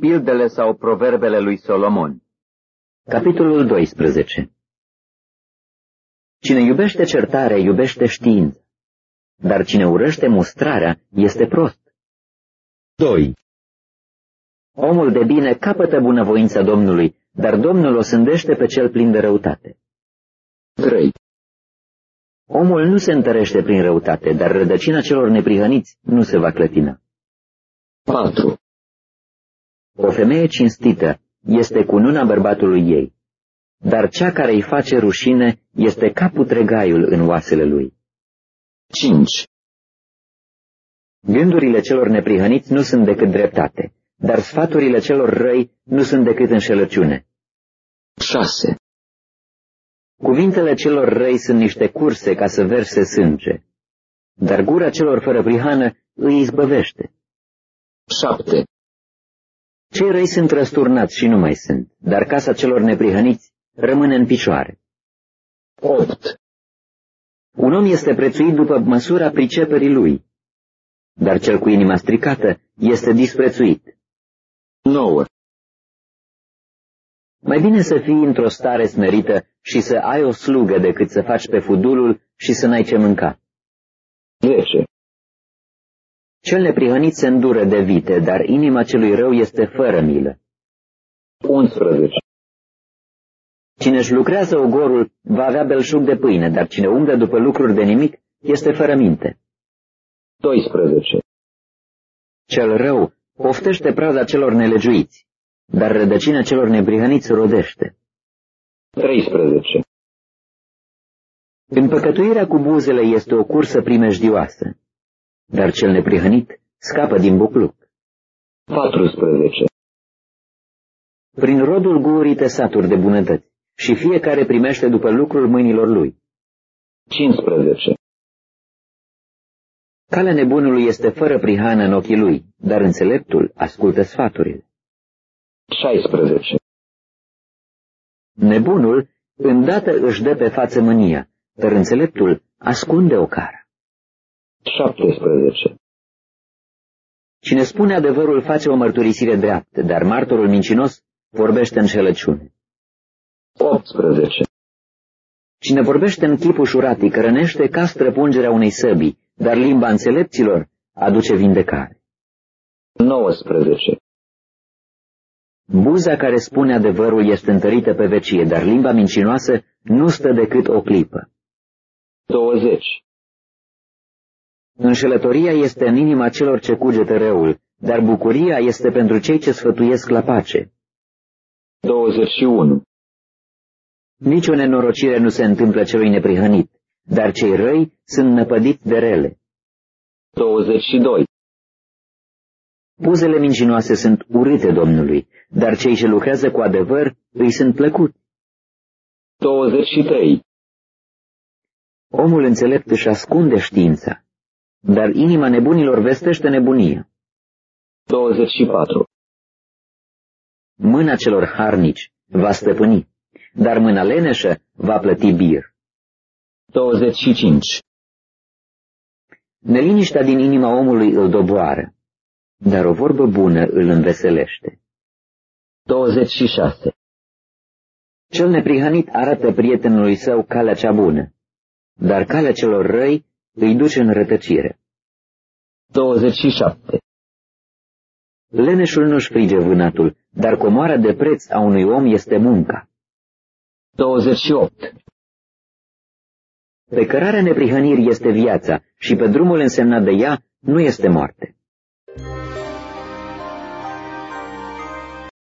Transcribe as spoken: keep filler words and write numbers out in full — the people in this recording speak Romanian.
Pildele sau proverbele lui Solomon. Capitolul doisprezece. Cine iubește certarea, iubește știință, dar cine urăște mustrarea este prost. doi. Omul de bine capătă bunăvoința Domnului, dar Domnul o sândește pe cel plin de răutate. trei. Omul nu se întărește prin răutate, dar rădăcina celor neprihăniți nu se va clătina. patru. O femeie cinstită este cununa bărbatului ei, dar cea care îi face rușine este ca putregaiul în oasele lui. cinci. Gândurile celor neprihăniți nu sunt decât dreptate, dar sfaturile celor răi nu sunt decât înșelăciune. șase. Cuvintele celor răi sunt niște curse ca să verse sânge, dar gura celor fără prihană îi izbăvește. șapte. Cei răi sunt răsturnați și nu mai sunt, dar casa celor neprihăniți rămâne în picioare. opt. Un om este prețuit după măsura priceperii lui, dar cel cu inima stricată este disprețuit. nouă. Mai bine să fii într-o stare smerită și să ai o slugă decât să faci pe fudulul și să n-ai ce mânca. zece. Cel neprihănit se îndură de vite, dar inima celui rău este fără milă. unsprezece. Cine își lucrează ogorul va avea belșug de pâine, dar cine umblă după lucruri de nimic este fără minte. doisprezece. Cel rău poftește prada celor nelegiuiți, dar rădăcina celor neprihăniți rodește. treisprezece. Împăcătuirea cu buzele este o cursă primejdioasă, dar cel neprihănit scapă din bucluc. patrusprezece. Prin rodul gurii te saturi de bunătăți și fiecare primește după lucrul mâinilor lui. cincisprezece. Calea nebunului este fără prihană în ochii lui, dar înțeleptul ascultă sfaturile. șaisprezece. Nebunul îndată își dă pe față mânia, dar înțeleptul ascunde o cară. șaptesprezece. Cine spune adevărul face o mărturisire dreaptă, dar martorul mincinos vorbește înșelăciune. optsprezece. Cine vorbește în chip ușurat îi cărănește ca străpungerea unei săbii, dar limba înțelepților aduce vindecare. nouăsprezece. Buza care spune adevărul este întărită pe vecie, dar limba mincinoasă nu stă decât o clipă. douăzeci. Înșelătoria este în inima celor ce cugetă răul, dar bucuria este pentru cei ce sfătuiesc la pace. douăzeci și unu. Nici o nenorocire nu se întâmplă celui neprihănit, dar cei răi sunt năpădiți de rele. douăzeci și doi. Buzele mincinoase sunt urâte Domnului, dar cei ce lucrează cu adevăr îi sunt plăcuți. douăzeci și trei. Omul înțelept își ascunde știința, dar inima nebunilor vestește nebunia. douăzeci și patru. Mâna celor harnici va stăpâni, dar mâna leneșă va plăti bir. douăzeci și cinci. Neliniștea din inima omului îl doboară, dar o vorbă bună îl înveselește. douăzeci și șase. Cel neprihănit arată prietenului său calea cea bună, dar calea celor răi îi duce în rătăcire. douăzeci și șapte. Leneșul nu-și frige vânatul, dar comoara de preț a unui om este munca. douăzeci și opt. Pe cărarea neprihănirii este viața și pe drumul însemnat de ea nu este moarte.